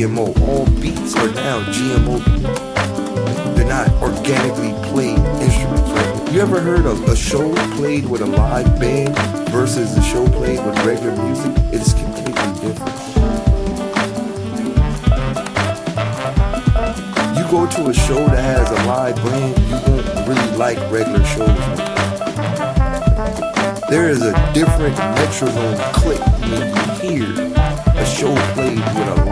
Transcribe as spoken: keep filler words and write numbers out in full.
G M O. All beats are now G M O. They're not organically played instruments, right? You ever heard of a show played with a live band versus a show played with regular music? It's completely different. You go to a show that has a live band, you won't really like regular shows. There is a different metronome click when you hear a show played with a